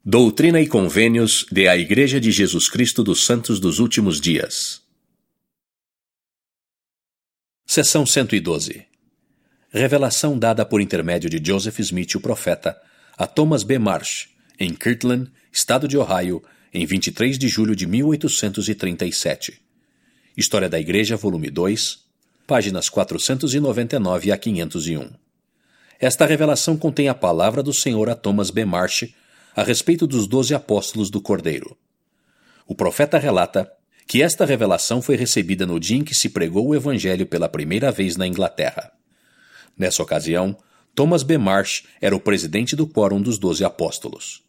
Doutrina e Convênios de a Igreja de Jesus Cristo dos Santos dos Últimos Dias. Seção 112. Revelação dada por intermédio de Joseph Smith, o profeta, a Thomas B. Marsh, em Kirtland, estado de Ohio, em 23 de julho de 1837. História da Igreja, volume 2, páginas 499 a 501. Esta revelação contém a palavra do Senhor a Thomas B. Marsh a respeito dos 12 apóstolos do Cordeiro. O profeta relata que esta revelação foi recebida no dia em que se pregou o Evangelho pela primeira vez na Inglaterra. Nessa ocasião, Thomas B. Marsh era o presidente do Quórum dos 12 Apóstolos.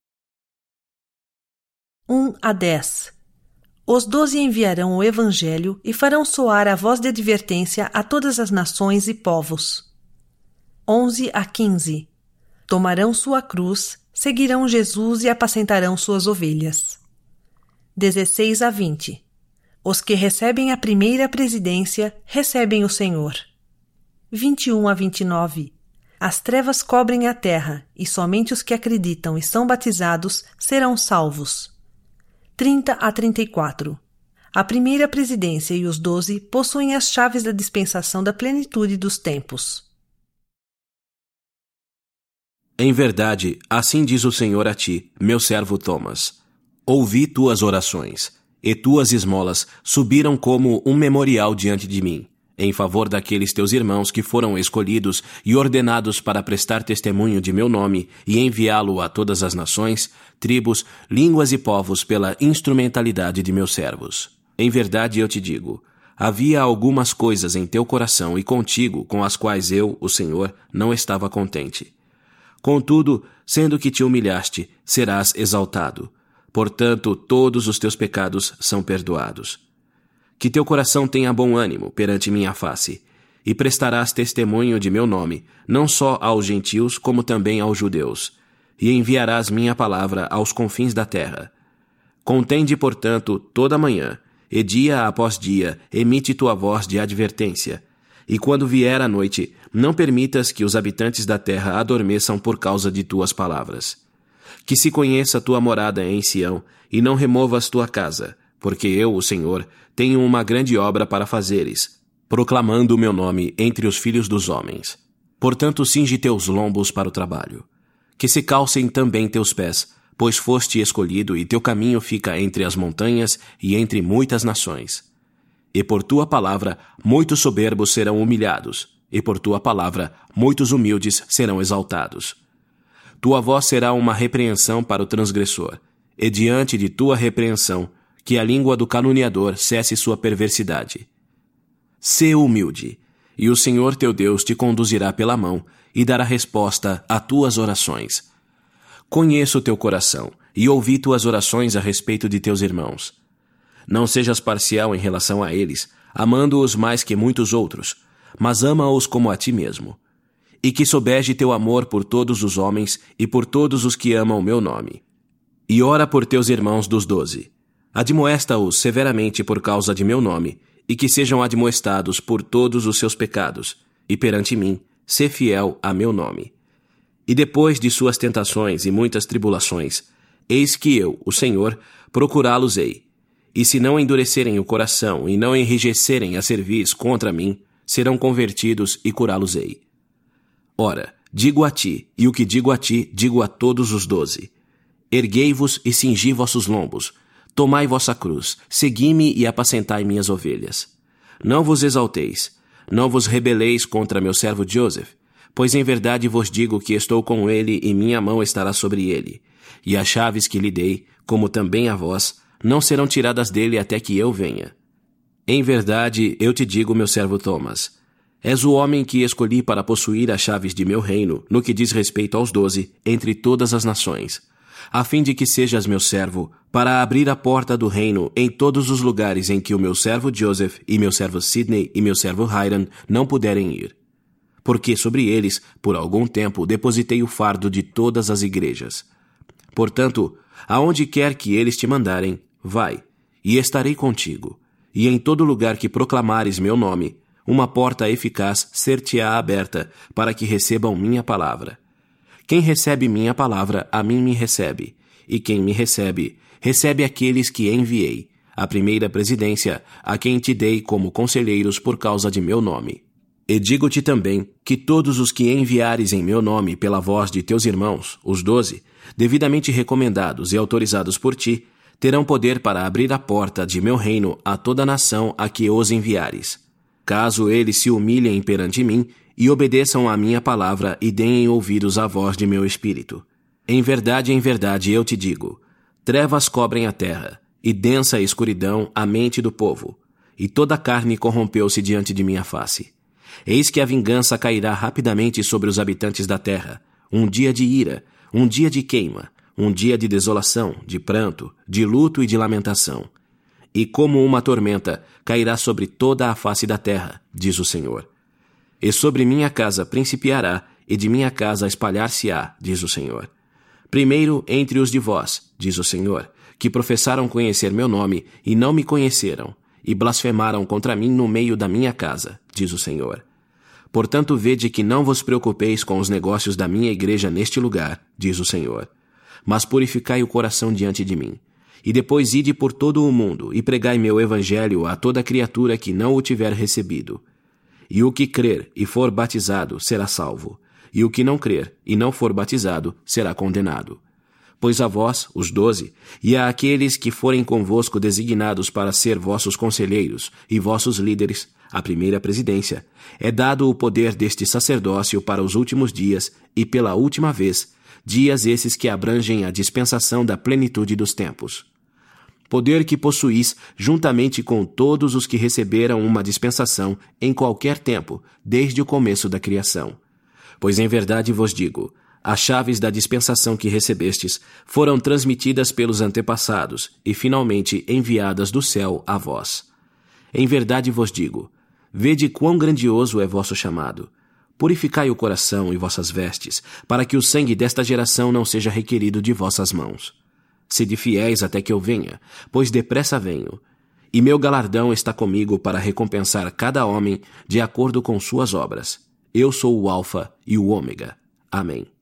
1-10. Os 12 enviarão o Evangelho e farão soar a voz de advertência a todas as nações e povos. 11-15. Tomarão sua cruz, seguirão Jesus e apacentarão suas ovelhas. 16-20. Os que recebem a primeira presidência recebem o Senhor. 21-29. As trevas cobrem a terra, e somente os que acreditam e são batizados serão salvos. 30-34. A primeira presidência e os 12 possuem as chaves da dispensação da plenitude dos tempos. Em verdade, assim diz o Senhor a ti, meu servo Thomas. Ouvi tuas orações, e tuas esmolas subiram como um memorial diante de mim, em favor daqueles teus irmãos que foram escolhidos e ordenados para prestar testemunho de meu nome e enviá-lo a todas as nações, tribos, línguas e povos pela instrumentalidade de meus servos. Em verdade eu te digo, havia algumas coisas em teu coração e contigo com as quais eu, o Senhor, não estava contente. Contudo, sendo que te humilhaste, serás exaltado. Portanto, todos os teus pecados são perdoados. Que teu coração tenha bom ânimo perante minha face, e prestarás testemunho de meu nome, não só aos gentios, como também aos judeus, e enviarás minha palavra aos confins da terra. Contende, portanto, toda manhã, e dia após dia, emite tua voz de advertência, e quando vier a noite, não permitas que os habitantes da terra adormeçam por causa de tuas palavras. Que se conheça tua morada em Sião, e não removas tua casa, porque eu, o Senhor, tenho uma grande obra para fazeres, proclamando o meu nome entre os filhos dos homens. Portanto, cinge teus lombos para o trabalho. Que se calcem também teus pés, pois foste escolhido e teu caminho fica entre as montanhas e entre muitas nações. E por tua palavra, muitos soberbos serão humilhados, e por tua palavra, muitos humildes serão exaltados. Tua voz será uma repreensão para o transgressor, e diante de tua repreensão, que a língua do caluniador cesse sua perversidade. Sê humilde, e o Senhor teu Deus te conduzirá pela mão e dará resposta a tuas orações. Conheço o teu coração, e ouvi tuas orações a respeito de teus irmãos. Não sejas parcial em relação a eles, amando-os mais que muitos outros, mas ama-os como a ti mesmo. E que sobeje teu amor por todos os homens e por todos os que amam o meu nome. E ora por teus irmãos dos 12. Admoesta-os severamente por causa de meu nome, e que sejam admoestados por todos os seus pecados, e perante mim, sê fiel a meu nome. E depois de suas tentações e muitas tribulações, eis que eu, o Senhor, procurá-los-ei. E se não endurecerem o coração e não enrijecerem a cerviz contra mim, serão convertidos e curá-los-ei. Ora, digo a ti, e o que digo a ti, digo a todos os 12. Erguei-vos e cingi vossos lombos, tomai vossa cruz, segui-me e apacentai minhas ovelhas. Não vos exalteis, não vos rebeleis contra meu servo Joseph, pois em verdade vos digo que estou com ele e minha mão estará sobre ele, e as chaves que lhe dei, como também a vós, não serão tiradas dele até que eu venha. Em verdade, eu te digo, meu servo Thomas, és o homem que escolhi para possuir as chaves de meu reino, no que diz respeito aos 12, entre todas as nações, a fim de que sejas meu servo, para abrir a porta do reino em todos os lugares em que o meu servo Joseph e meu servo Sidney e meu servo Hiram não puderem ir. Porque sobre eles, por algum tempo, depositei o fardo de todas as igrejas. Portanto, aonde quer que eles te mandarem, vai, e estarei contigo, e em todo lugar que proclamares meu nome, uma porta eficaz ser-te-á aberta, para que recebam minha palavra. Quem recebe minha palavra, a mim me recebe, e quem me recebe, recebe aqueles que enviei, a primeira presidência, a quem te dei como conselheiros por causa de meu nome. E digo-te também que todos os que enviares em meu nome pela voz de teus irmãos, os 12, devidamente recomendados e autorizados por ti, terão poder para abrir a porta de meu reino a toda nação a que os enviares. Caso eles se humilhem perante mim e obedeçam à minha palavra e deem ouvidos à voz de meu espírito. Em verdade, eu te digo, trevas cobrem a terra, e densa escuridão a mente do povo, e toda a carne corrompeu-se diante de minha face. Eis que a vingança cairá rapidamente sobre os habitantes da terra, um dia de ira, um dia de queima, um dia de desolação, de pranto, de luto e de lamentação. E como uma tormenta cairá sobre toda a face da terra, diz o Senhor. E sobre minha casa principiará, e de minha casa espalhar-se-á, diz o Senhor. Primeiro entre os de vós, diz o Senhor, que professaram conhecer meu nome e não me conheceram, e blasfemaram contra mim no meio da minha casa, diz o Senhor. Portanto, vede que não vos preocupeis com os negócios da minha igreja neste lugar, diz o Senhor. Mas purificai o coração diante de mim. E depois ide por todo o mundo, e pregai meu evangelho a toda criatura que não o tiver recebido. E o que crer e for batizado será salvo, e o que não crer e não for batizado será condenado. Pois a vós, os 12, e a aqueles que forem convosco designados para ser vossos conselheiros e vossos líderes, a primeira presidência, é dado o poder deste sacerdócio para os últimos dias e pela última vez, dias esses que abrangem a dispensação da plenitude dos tempos. Poder que possuís juntamente com todos os que receberam uma dispensação em qualquer tempo, desde o começo da criação. Pois em verdade vos digo, as chaves da dispensação que recebestes foram transmitidas pelos antepassados e finalmente enviadas do céu a vós. Em verdade vos digo, vede quão grandioso é vosso chamado. Purificai o coração e vossas vestes, para que o sangue desta geração não seja requerido de vossas mãos. Sede fiéis até que eu venha, pois depressa venho. E meu galardão está comigo para recompensar cada homem de acordo com suas obras. Eu sou o Alfa e o Ômega. Amém.